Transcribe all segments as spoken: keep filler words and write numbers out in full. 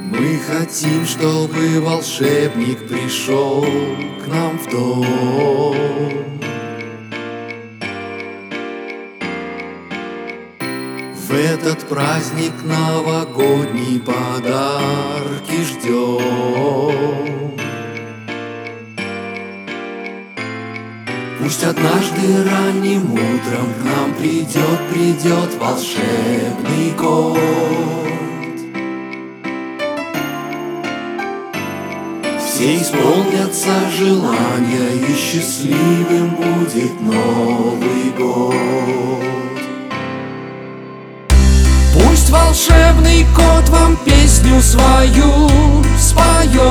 Мы хотим, чтобы волшебник пришел к нам в дом. В этот праздник новогодний подарки ждем. Пусть однажды ранним утром к нам придет, придет волшебный год. Все исполнятся желания, и счастливым будет Новый год. Пусть волшебный кот вам песню свою споет.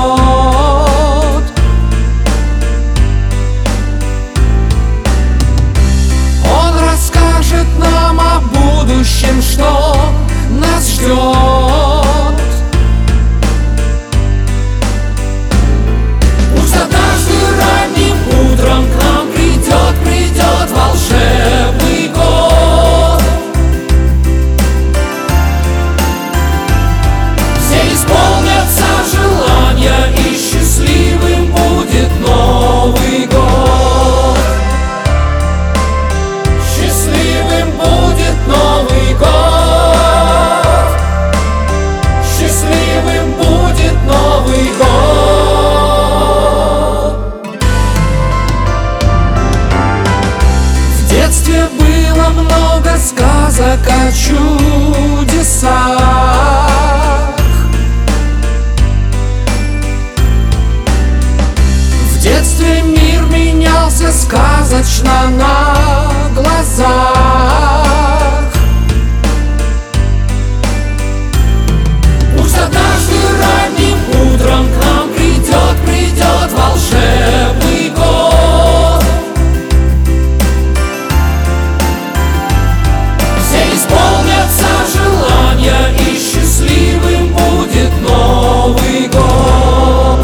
Он расскажет нам о будущем, что нас ждет. Пусть однажды ранним утром к нам придет, придет волшебный год. Все исполнятся желания, и счастливым будет Новый год. Счастливым будет Новый год. Счастливым будет Новый год. В детстве было много сказок о чудесах. В детстве мир менялся сказочно на глазах. Пусть однажды ранним утром к нам придет, придет волшебный год. Все исполнятся желания, и счастливым будет Новый год.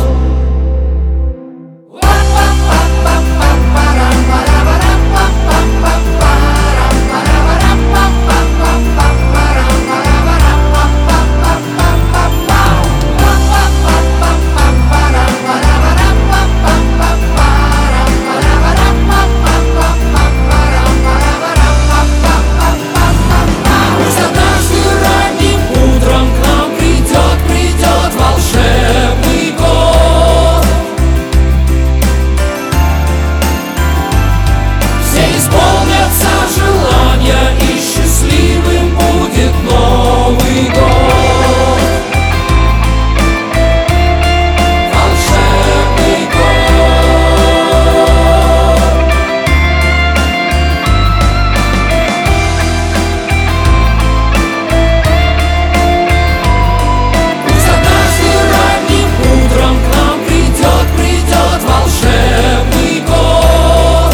Пусть однажды ранним утром к нам придет, придет волшебный год. Все исполнятся желания, и счастливым будет Новый год. Волшебный год. Пусть однажды ранним утром к нам придет, придет волшебный год.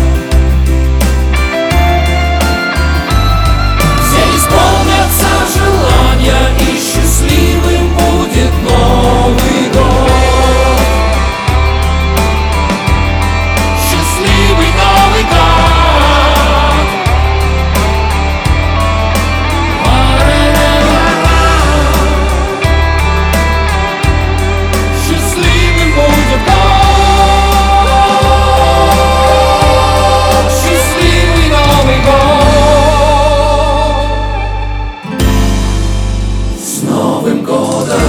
Все исполнятся желания, и счастливым будет Новый год. Счастливый Новый год. Счастливым будет год. Счастливый Новый год. С Новым годом!